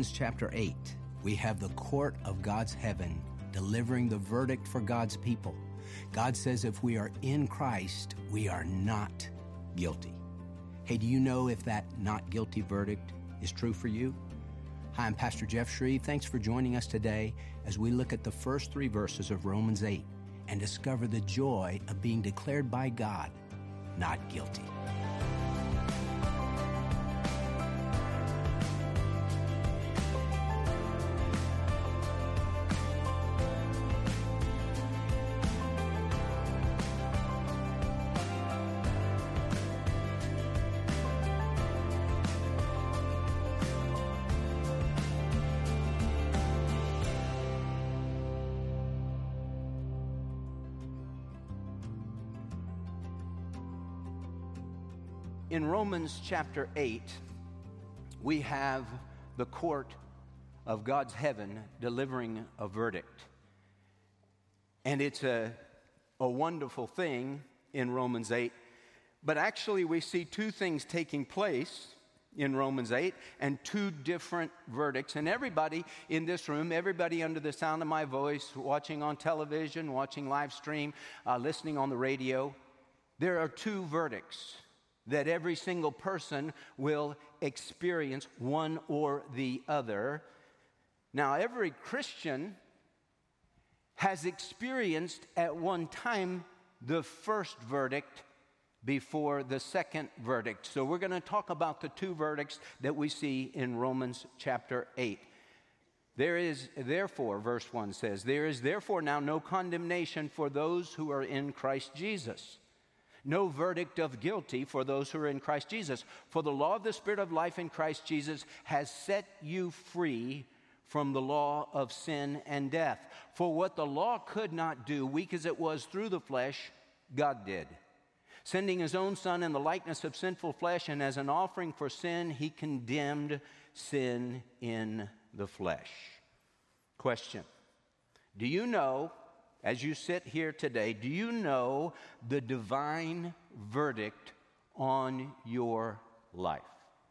Romans chapter 8, we have the court of God's heaven delivering the verdict for God's people. God says if we are in Christ, we are not guilty. Hey, do you know if that not guilty verdict is true for you? Hi, I'm Pastor Jeff Shreve. Thanks for joining us today as we look at the first 3 verses of Romans 8 and discover the joy of being declared by God not guilty. In Romans chapter 8, we have the court of God's heaven delivering a verdict. And it's a wonderful thing in Romans 8. But actually we see 2 things taking place in Romans 8 and 2 different verdicts. And everybody in this room, everybody under the sound of my voice, watching on television, watching live stream, listening on the radio, there are 2 verdicts that every single person will experience, one or the other. Now, every Christian has experienced at one time the first verdict before the second verdict. So we're going to talk about the 2 verdicts that we see in Romans chapter 8. There is therefore, verse 1 says, there is therefore now no condemnation for those who are in Christ Jesus. No verdict of guilty for those who are in Christ Jesus. For the law of the Spirit of life in Christ Jesus has set you free from the law of sin and death. For what the law could not do, weak as it was through the flesh, God did. Sending his own Son in the likeness of sinful flesh, and as an offering for sin, he condemned sin in the flesh. Question: do you know, as you sit here today, do you know the divine verdict on your life?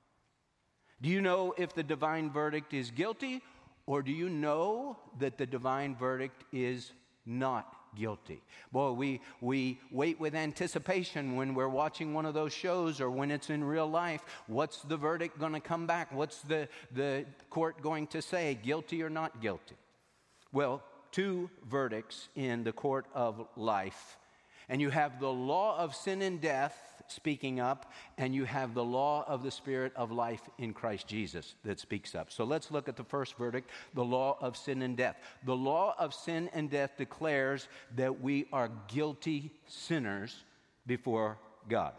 Do you know if the divine verdict is guilty, or do you know that the divine verdict is not guilty? Boy, we wait with anticipation when we're watching one of those shows or when it's in real life. What's the verdict going to come back? What's the court going to say, guilty or not guilty? Well, 2 verdicts in the court of life. And you have the law of sin and death speaking up, and you have the law of the Spirit of life in Christ Jesus that speaks up. So let's look at the first verdict, the law of sin and death. The law of sin and death declares that we are guilty sinners before God.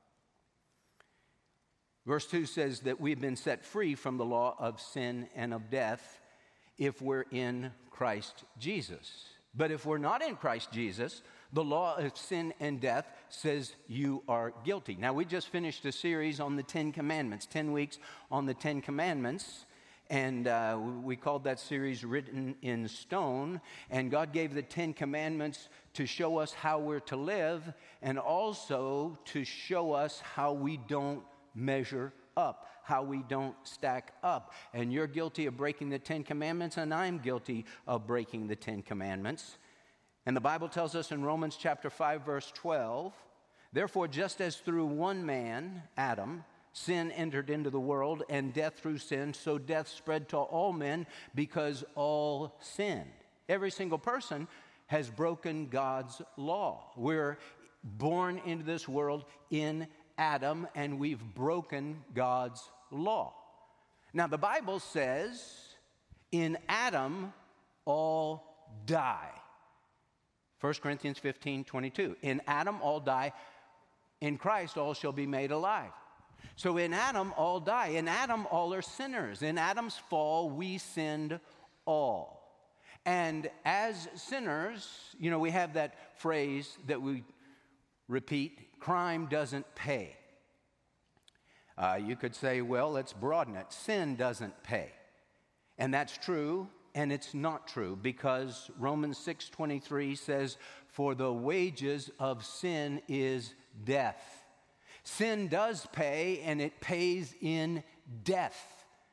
Verse 2 says that we've been set free from the law of sin and of death if we're in Christ Jesus. But if we're not in Christ Jesus, the law of sin and death says you are guilty. Now, we just finished a series on the 10 Commandments, 10 weeks on the 10 Commandments, and we called that series Written in Stone. And God gave the 10 Commandments to show us how we're to live and also to show us how we don't measure up, how we don't stack up. And you're guilty of breaking the 10 Commandments, and I'm guilty of breaking the 10 Commandments. And the Bible tells us in Romans chapter 5, verse 12, therefore, just as through one man, Adam, sin entered into the world, and death through sin, so death spread to all men because all sinned. Every single person has broken God's law. We're born into this world in Adam, and we've broken God's law. Now, the Bible says, in Adam, all die. 1 Corinthians 15:22. In Adam, all die. In Christ, all shall be made alive. So in Adam, all die. In Adam, all are sinners. In Adam's fall, we sinned all. And as sinners, we have that phrase that we repeat, crime doesn't pay. You could say, well, let's broaden it. Sin doesn't pay. And that's true, and it's not true, because Romans 6:23 says, for the wages of sin is death. Sin does pay, and it pays in death.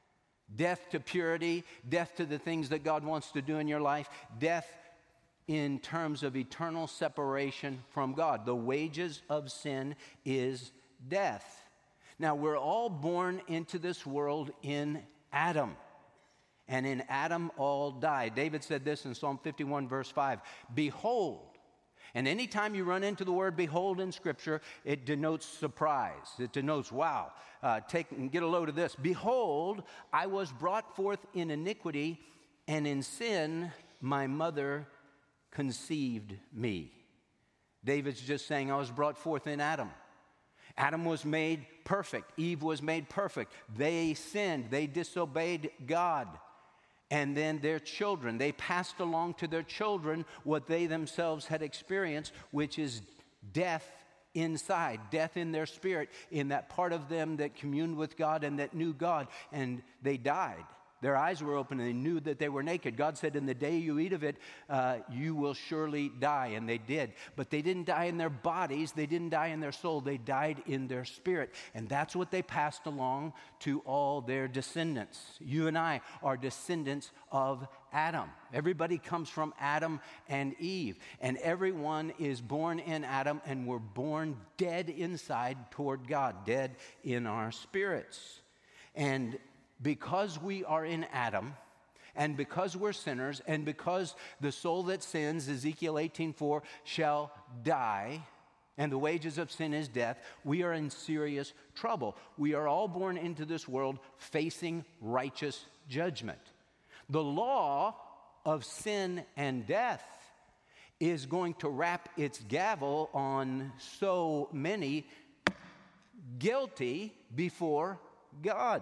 Death to purity, death to the things that God wants to do in your life, death in terms of eternal separation from God. The wages of sin is death. Now, we're all born into this world in Adam, and in Adam all die. David said this in Psalm 51, verse 5, "Behold," and anytime you run into the word behold in Scripture, it denotes surprise. It denotes, wow, take and get a load of this. "Behold, I was brought forth in iniquity, and in sin my mother conceived me." David's just saying, I was brought forth in Adam. Adam was made perfect. Eve was made perfect. They sinned. They disobeyed God. And then their children, they passed along to their children what they themselves had experienced, which is death inside, death in their spirit, in that part of them that communed with God and that knew God, and they died. Their eyes were open and they knew that they were naked. God said, in the day you eat of it, you will surely die. And they did. But they didn't die in their bodies. They didn't die in their soul. They died in their spirit. And that's what they passed along to all their descendants. You and I are descendants of Adam. Everybody comes from Adam and Eve. And everyone is born in Adam, and we're born dead inside toward God, dead in our spirits. And because we are in Adam, and because we're sinners, and because the soul that sins, Ezekiel 18:4, shall die, and the wages of sin is death, we are in serious trouble. We are all born into this world facing righteous judgment. The law of sin and death is going to rap its gavel on so many guilty before God.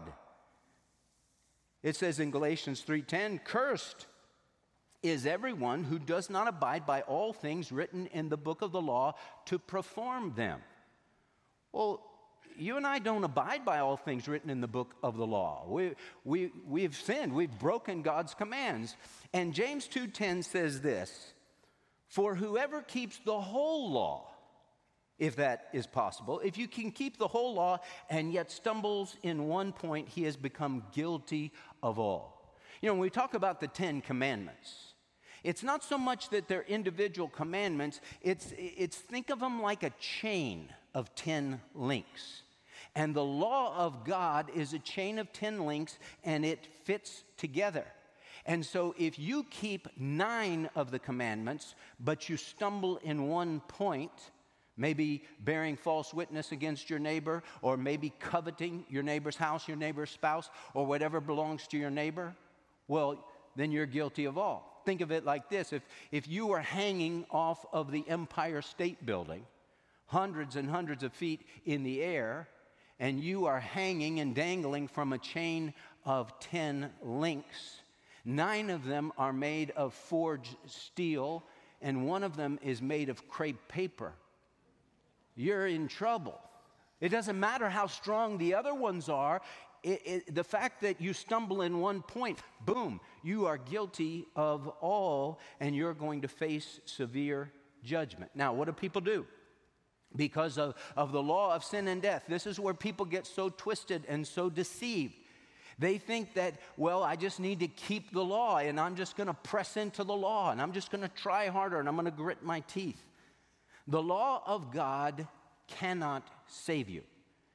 It says in Galatians 3:10, "Cursed is everyone who does not abide by all things written in the book of the law to perform them." Well, you and I don't abide by all things written in the book of the law. We've sinned. We've broken God's commands. And James 2:10 says this, "For whoever keeps the whole law, if that is possible, if you can keep the whole law and yet stumbles in one point, he has become guilty of all." You know, when we talk about the 10 Commandments, it's not so much that they're individual commandments, it's think of them like a chain of 10 links. And the law of God is a chain of 10 links, and it fits together. And so if you keep 9 of the commandments, but you stumble in one point, maybe bearing false witness against your neighbor, or maybe coveting your neighbor's house, your neighbor's spouse, or whatever belongs to your neighbor, well, then you're guilty of all. Think of it like this. If you were hanging off of the Empire State Building, hundreds and hundreds of feet in the air, and you are hanging and dangling from a chain of 10 links, 9 of them are made of forged steel, and one of them is made of crepe paper. You're in trouble. It doesn't matter how strong the other ones are. The fact that you stumble in one point, boom, you are guilty of all, and you're going to face severe judgment. Now, what do people do? Because of the law of sin and death, this is where people get so twisted and so deceived. They think that, well, I just need to keep the law, and I'm just going to press into the law, and I'm just going to try harder, and I'm going to grit my teeth. The law of God cannot save you.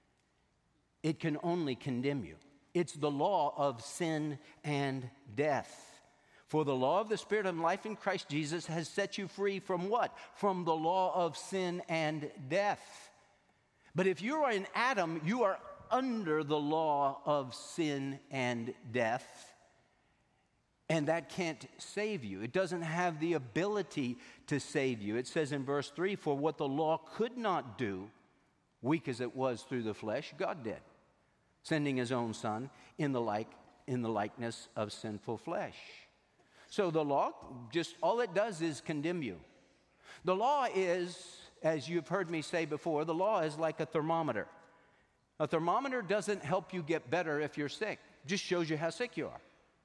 It can only condemn you. It's the law of sin and death. For the law of the Spirit of life in Christ Jesus has set you free from what? From the law of sin and death. But if you are in Adam, you are under the law of sin and death. And that can't save you. It doesn't have the ability to save you. It says in verse 3, "For what the law could not do, weak as it was through the flesh, God did, sending his own Son in the likeness of sinful flesh." So the law, just all it does is condemn you. The law is, as you've heard me say before, the law is like a thermometer. A thermometer doesn't help you get better if you're sick. It just shows you how sick you are.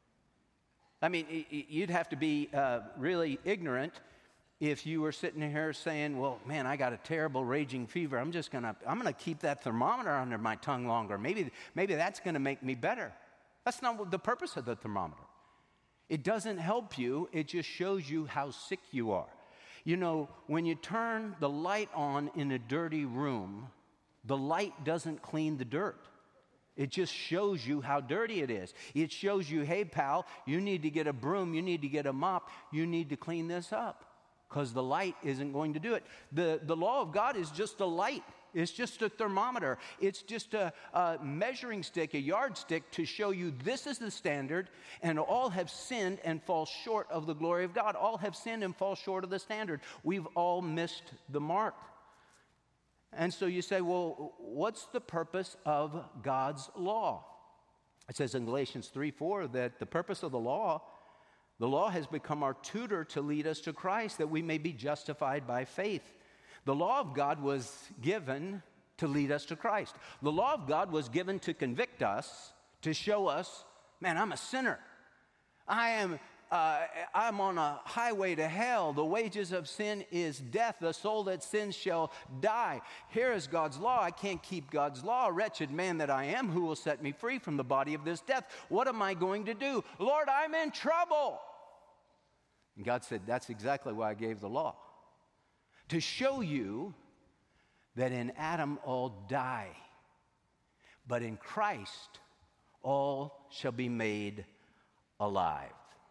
I mean, you'd have to be really ignorant if you were sitting here saying, "Well, man, I got a terrible raging fever. I'm gonna keep that thermometer under my tongue longer. Maybe that's gonna make me better." That's not the purpose of the thermometer. It doesn't help you. It just shows you how sick you are. You know, when you turn the light on in a dirty room, the light doesn't clean the dirt. It just shows you how dirty it is. It shows you, hey, pal, you need to get a broom, you need to get a mop, you need to clean this up, because the light isn't going to do it. The law of God is just a light. It's just a thermometer. It's just a measuring stick, a yardstick to show you this is the standard, and all have sinned and fall short of the glory of God. All have sinned and fall short of the standard. We've all missed the mark. And so you say, well, what's the purpose of God's law? It says in Galatians 3:4 that the purpose of the law has become our tutor to lead us to Christ, that we may be justified by faith. The law of God was given to lead us to Christ. The law of God was given to convict us, to show us, man, I'm a sinner. I'm on a highway to hell. The wages of sin is death. The soul that sins shall die. Here is God's law. I can't keep God's law. Wretched man that I am, who will set me free from the body of this death? What am I going to do? Lord, I'm in trouble. And God said, that's exactly why I gave the law. To show you that in Adam all die, but in Christ all shall be made alive.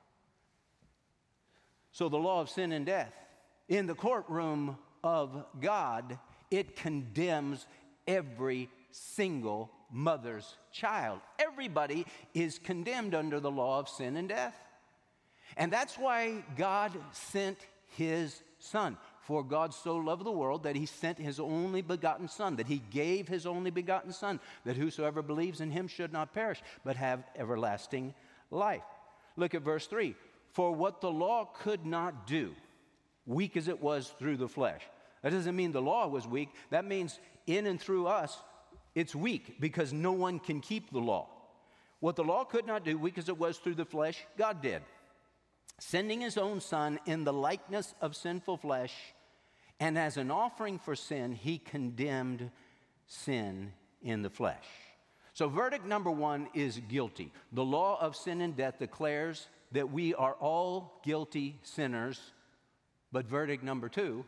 So the law of sin and death, in the courtroom of God, it condemns every single mother's child. Everybody is condemned under the law of sin and death. And that's why God sent his Son. For God so loved the world that he sent his only begotten Son, that he gave his only begotten Son, that whosoever believes in him should not perish, but have everlasting life. Look at verse 3. For what the law could not do, weak as it was through the flesh. That doesn't mean the law was weak. That means in and through us, it's weak because no one can keep the law. What the law could not do, weak as it was through the flesh, God did. Sending his own Son in the likeness of sinful flesh, and as an offering for sin, he condemned sin in the flesh. So verdict number one is guilty. The law of sin and death declares that we are all guilty sinners. But verdict number two,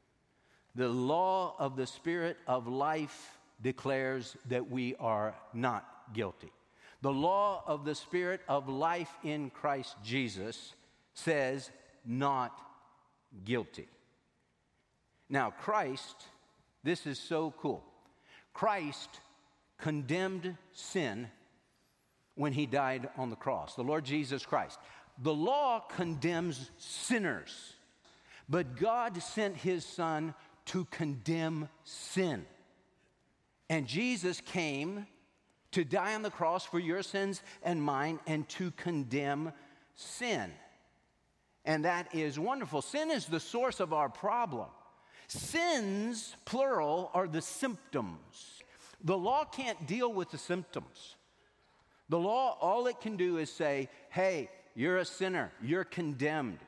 the law of the Spirit of life declares that we are not guilty. The law of the Spirit of life in Christ Jesus says not guilty. Now, Christ, this is so cool. Christ condemned sin when he died on the cross, the Lord Jesus Christ. The law condemns sinners, but God sent his Son to condemn sin. And Jesus came to die on the cross for your sins and mine and to condemn sin. And that is wonderful. Sin is the source of our problem. Sins, plural, are the symptoms. The law can't deal with the symptoms. The law, all it can do is say, hey, you're a sinner, you're condemned.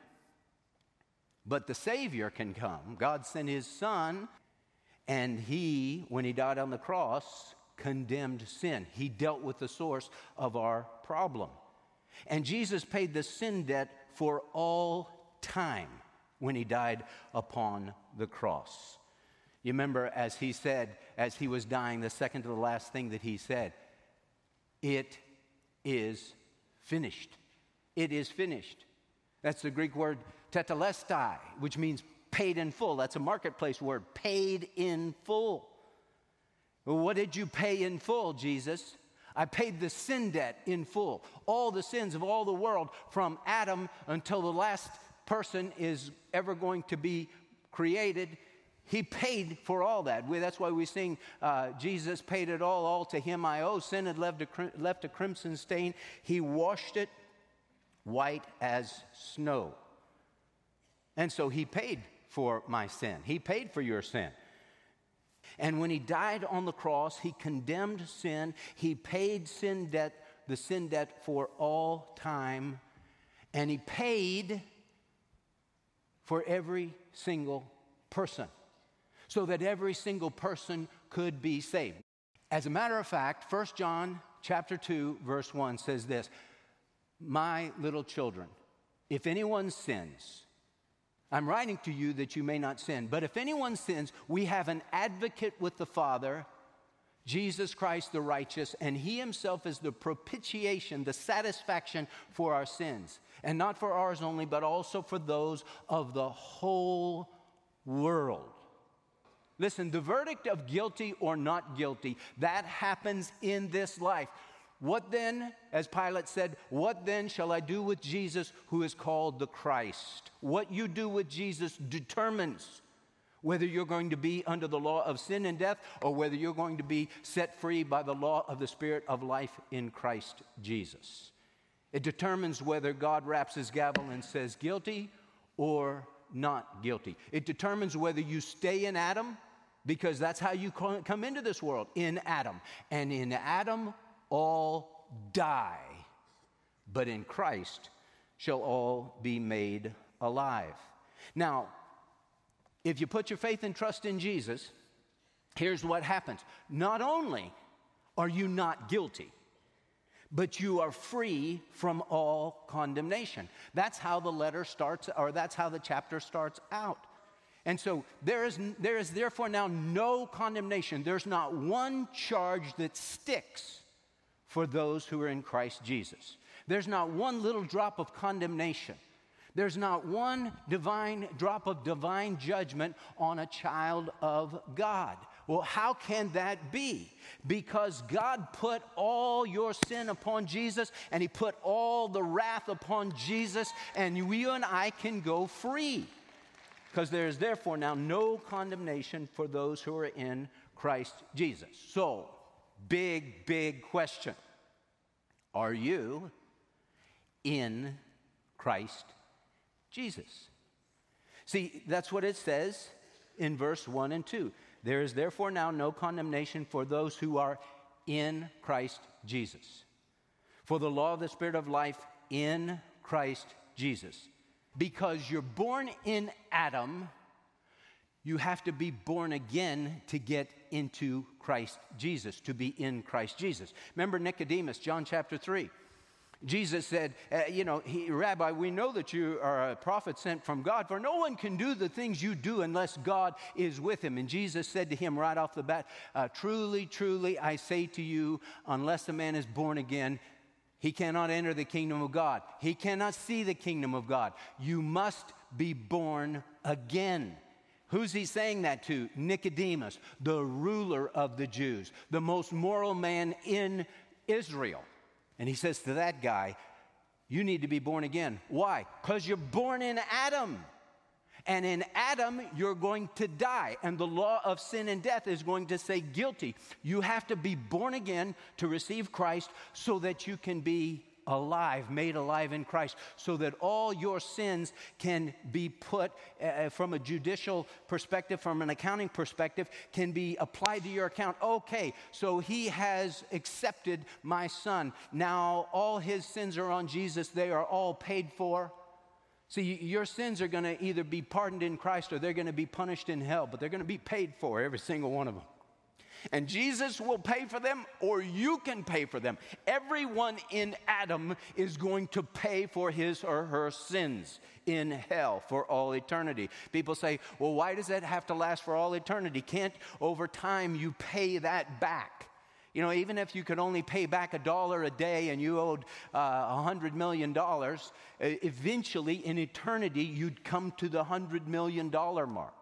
But the Savior can come. God sent his Son, and he, when he died on the cross, condemned sin. He dealt with the source of our problem. And Jesus paid the sin debt for all time when he died upon the cross. You remember, as he said, as he was dying, the second to the last thing that he said, it is finished. It is finished. That's the Greek word tetelestai, which means paid in full. That's a marketplace word, paid in full. Well, what did you pay in full, Jesus? I paid the sin debt in full. All the sins of all the world, from Adam until the last person is ever going to be created. He paid for all that. That's why we sing, Jesus paid it all to him I owe. Sin had left a crimson stain. He washed it white as snow. And so he paid for my sin. He paid for your sin. And when he died on the cross, he condemned sin. He paid sin debt, the sin debt for all time. And he paid for every single person, so that every single person could be saved. As a matter of fact, 1 John chapter 2, verse 1 says this, "My little children, if anyone sins, I'm writing to you that you may not sin. But if anyone sins, we have an advocate with the Father, Jesus Christ the righteous, and he himself is the propitiation, the satisfaction for our sins. And not for ours only, but also for those of the whole world." Listen, the verdict of guilty or not guilty, that happens in this life. What then, as Pilate said, what then shall I do with Jesus who is called the Christ? What you do with Jesus determines whether you're going to be under the law of sin and death or whether you're going to be set free by the law of the Spirit of life in Christ Jesus. It determines whether God raps his gavel and says guilty or not guilty. It determines whether you stay in Adam, because that's how you come into this world, in Adam. And in Adam, all die, but in Christ shall all be made alive. Now, if you put your faith and trust in Jesus, here's what happens. Not only are you not guilty, but you are free from all condemnation. That's how the letter starts, or that's how the chapter starts out. And so there is therefore now no condemnation. There's not one charge that sticks for those who are in Christ Jesus. There's not one little drop of condemnation. There's not one drop of divine judgment on a child of God. Well, how can that be? Because God put all your sin upon Jesus, and he put all the wrath upon Jesus, and you and I can go free. Because there is therefore now no condemnation for those who are in Christ Jesus. So, big question. Are you in Christ Jesus? See, that's what it says in verse 1 and 2. There is therefore now no condemnation for those who are in Christ Jesus. For the law of the Spirit of life in Christ Jesus. Because you're born in Adam, you have to be born again to get into Christ Jesus, to be in Christ Jesus. Remember Nicodemus, John chapter 3. Jesus said, Rabbi, we know that you are a prophet sent from God, for no one can do the things you do unless God is with him. And Jesus said to him right off the bat, truly, truly, I say to you, unless a man is born again, he cannot enter the kingdom of God. He cannot see the kingdom of God. You must be born again. Who's he saying that to? Nicodemus, the ruler of the Jews, the most moral man in Israel. And he says to that guy, you need to be born again. Why? Because you're born in Adam. And in Adam, you're going to die. And the law of sin and death is going to say guilty. You have to be born again to receive Christ so that you can be alive, made alive in Christ, so that all your sins can be put from a judicial perspective, from an accounting perspective, can be applied to your account. Okay, so he has accepted my son. Now all his sins are on Jesus. They are all paid for. See, your sins are going to either be pardoned in Christ or they're going to be punished in hell, but they're going to be paid for, every single one of them. And Jesus will pay for them, or you can pay for them. Everyone in Adam is going to pay for his or her sins in hell for all eternity. People say, well, why does that have to last for all eternity? Can't over time you pay that back? You know, even if you could only pay back $1 a day and you owed $100 million, eventually in eternity you'd come to the $100 million mark.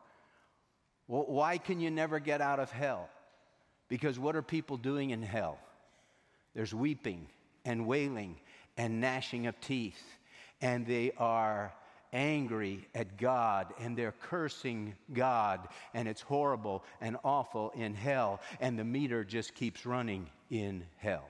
Well, why can you never get out of hell? Because what are people doing in hell? There's weeping and wailing and gnashing of teeth, and they are angry at God, and they're cursing God, and it's horrible and awful in hell, and the meter just keeps running in hell.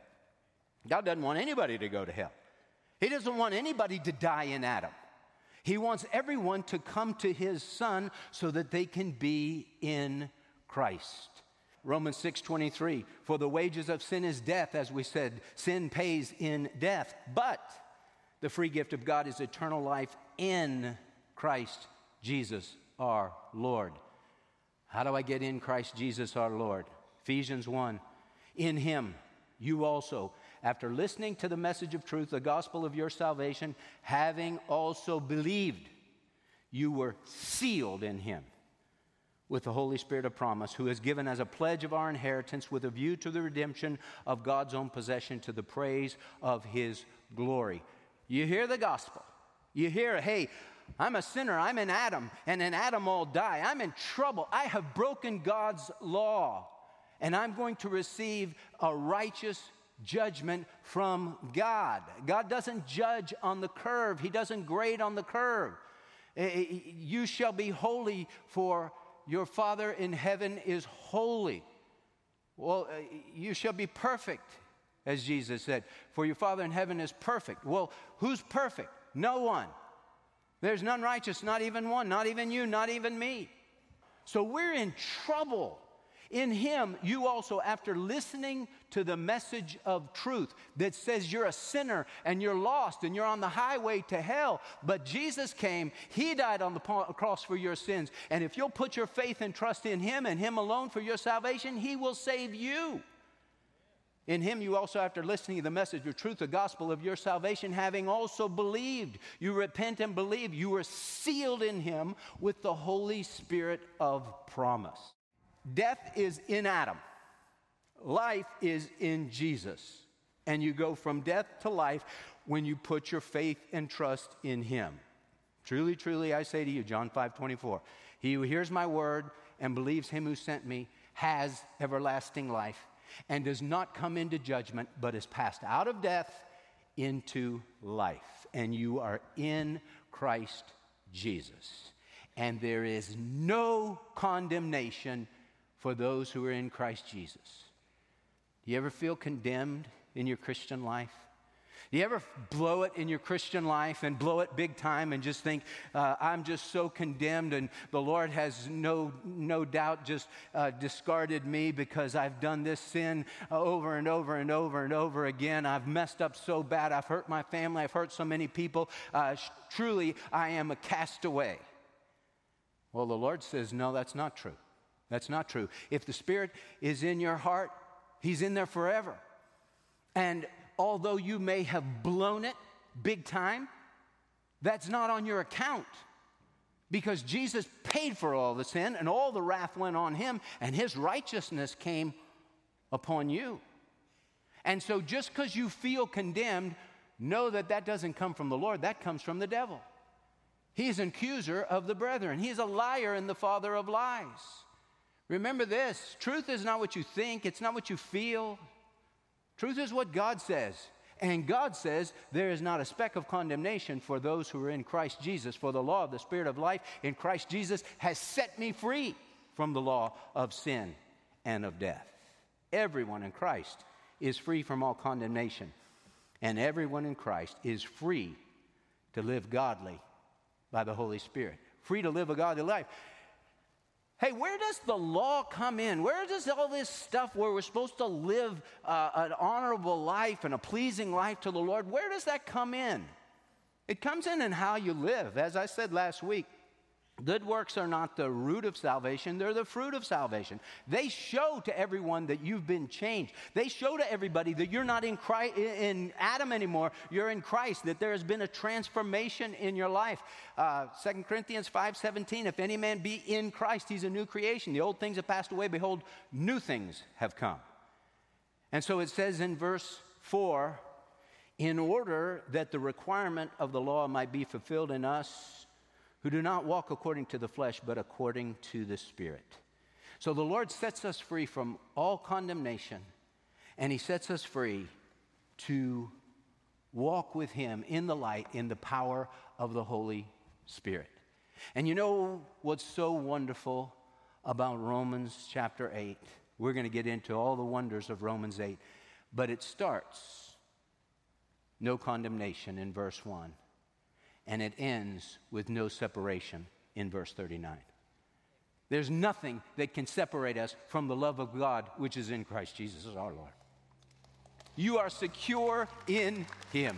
God doesn't want anybody to go to hell. He doesn't want anybody to die in Adam. He wants everyone to come to his Son so that they can be in Christ. Romans 6:23, for the wages of sin is death, as we said, sin pays in death, but the free gift of God is eternal life in Christ Jesus our Lord. How do I get in Christ Jesus our Lord? Ephesians 1, in him you also, after listening to the message of truth, the gospel of your salvation, having also believed, you were sealed in him with the Holy Spirit of promise, who is given as a pledge of our inheritance with a view to the redemption of God's own possession to the praise of his glory. You hear the gospel. You hear, hey, I'm a sinner. I'm in Adam, and in Adam I'll die. I'm in trouble. I have broken God's law, and I'm going to receive a righteous judgment from God. God doesn't judge on the curve. He doesn't grade on the curve. You shall be holy, for your Father in heaven is holy. Well, you shall be perfect, as Jesus said, for your Father in heaven is perfect. Well, who's perfect? No one. There's none righteous, not even one, not even you, not even me. So we're in trouble. In him, you also, after listening to the message of truth that says you're a sinner and you're lost and you're on the highway to hell, but Jesus came, he died on the cross for your sins, and if you'll put your faith and trust in him and him alone for your salvation, he will save you. In him, you also, after listening to the message of truth, the gospel of your salvation, having also believed, you repent and believe, you are sealed in him with the Holy Spirit of promise. Death is in Adam. Life is in Jesus. And you go from death to life when you put your faith and trust in him. Truly, truly, I say to you, John 5:24, he who hears my word and believes him who sent me has everlasting life and does not come into judgment, but is passed out of death into life. And you are in Christ Jesus. And there is no condemnation for those who are in Christ Jesus. Do you ever feel condemned in your Christian life? Do you ever blow it in your Christian life and blow it big time and just think, I'm just so condemned and the Lord has no doubt just discarded me because I've done this sin over and over and over and over again. I've messed up so bad. I've hurt my family. I've hurt so many people. Truly, I am a castaway. Well, the Lord says, no, that's not true. That's not true. If the Spirit is in your heart, he's in there forever. And although you may have blown it big time, that's not on your account. Because Jesus paid for all the sin and all the wrath went on him and his righteousness came upon you. And so just because you feel condemned, know that that doesn't come from the Lord. That comes from the devil. He's an accuser of the brethren. He's a liar and the father of lies. Remember this, truth is not what you think, it's not what you feel. Truth is what God says. And God says there is not a speck of condemnation for those who are in Christ Jesus. For the law of the Spirit of life in Christ Jesus has set me free from the law of sin and of death. Everyone in Christ is free from all condemnation. And everyone in Christ is free to live godly by the Holy Spirit. Free to live a godly life. Hey, where does the law come in? Where does all this stuff where we're supposed to live an honorable life and a pleasing life to the Lord, where does that come in? It comes in how you live. As I said last week, good works are not the root of salvation, they're the fruit of salvation. They show to everyone that you've been changed. They show to everybody that you're not in Christ, in Adam anymore, you're in Christ, that there has been a transformation in your life. 2 Corinthians 5:17, if any man be in Christ, he's a new creation. The old things have passed away, behold, new things have come. And so it says in verse 4, in order that the requirement of the law might be fulfilled in us, who do not walk according to the flesh, but according to the Spirit. So the Lord sets us free from all condemnation, and he sets us free to walk with him in the light, in the power of the Holy Spirit. And you know what's so wonderful about Romans chapter 8? We're going to get into all the wonders of Romans 8, but it starts, no condemnation in verse 1. And it ends with no separation in verse 39. There's nothing that can separate us from the love of God, which is in Christ Jesus our Lord. You are secure in him.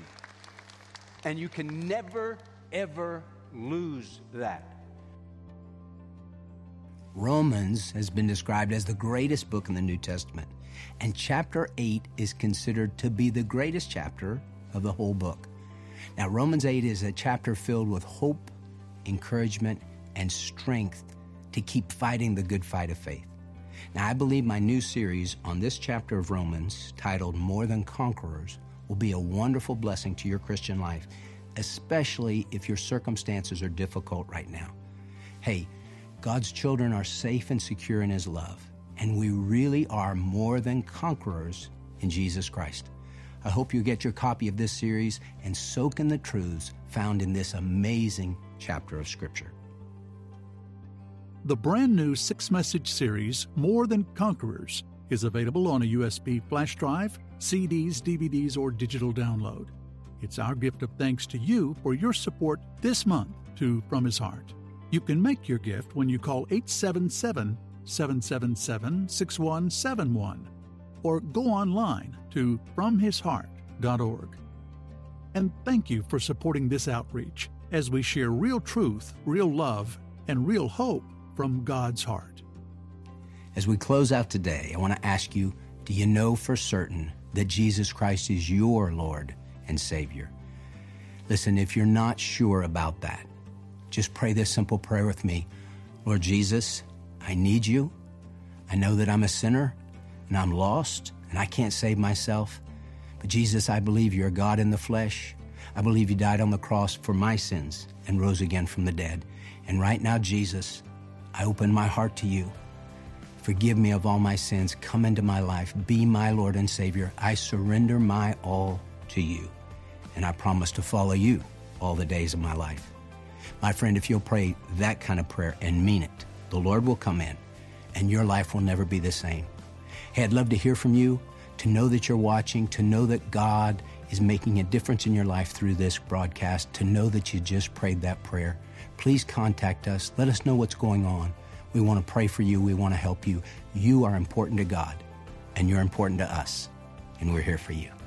And you can never, ever lose that. Romans has been described as the greatest book in the New Testament. And chapter 8 is considered to be the greatest chapter of the whole book. Now, Romans 8 is a chapter filled with hope, encouragement, and strength to keep fighting the good fight of faith. Now, I believe my new series on this chapter of Romans, titled More Than Conquerors, will be a wonderful blessing to your Christian life, especially if your circumstances are difficult right now. Hey, God's children are safe and secure in His love, and we really are more than conquerors in Jesus Christ. I hope you get your copy of this series and soak in the truths found in this amazing chapter of Scripture. The brand new 6-message series, More Than Conquerors, is available on a USB flash drive, CDs, DVDs, or digital download. It's our gift of thanks to you for your support this month to From His Heart. You can make your gift when you call 877-777-6171 or go online to FromHisHeart.org. And thank you for supporting this outreach as we share real truth, real love, and real hope from God's heart. As we close out today, I want to ask you, do you know for certain that Jesus Christ is your Lord and Savior? Listen, if you're not sure about that, just pray this simple prayer with me. Lord Jesus, I need you. I know that I'm a sinner and I'm lost and I can't save myself. But Jesus, I believe you're God in the flesh. I believe you died on the cross for my sins and rose again from the dead. And right now, Jesus, I open my heart to you. Forgive me of all my sins. Come into my life. Be my Lord and Savior. I surrender my all to you. And I promise to follow you all the days of my life. My friend, if you'll pray that kind of prayer and mean it, the Lord will come in and your life will never be the same. Hey, I'd love to hear from you, to know that you're watching, to know that God is making a difference in your life through this broadcast, to know that you just prayed that prayer. Please contact us. Let us know what's going on. We want to pray for you. We want to help you. You are important to God, and you're important to us, and we're here for you.